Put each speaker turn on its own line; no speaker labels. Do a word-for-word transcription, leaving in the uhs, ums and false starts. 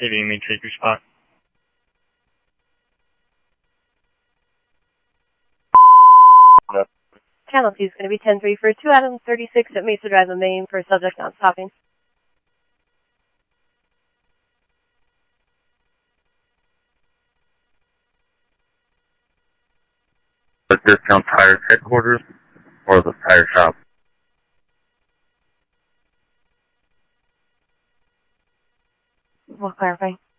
Avian may take your spot.
No.
Channel two is going to be ten three for two Adam thirty-six at Mesa Drive in Maine for subject not stopping.
The Discount Tire headquarters or the tire shop?
We'll clarify.